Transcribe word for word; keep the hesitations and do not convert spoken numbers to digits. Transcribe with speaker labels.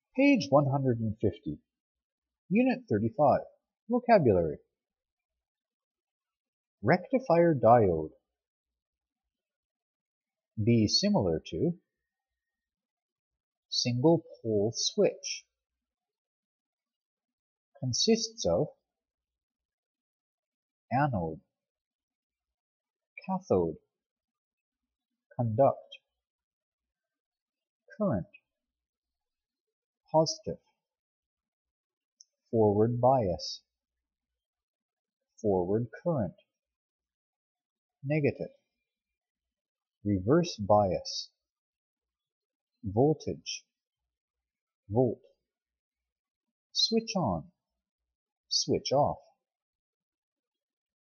Speaker 1: Page one hundred fifty. Unit thirty-five. Vocabulary. Rectifier diode. Be similar to single pole switch. Consists of anode, cathode, conduct, current, positive, forward bias, forward current, negative, reverse bias, voltage, volt, switch on, switch off.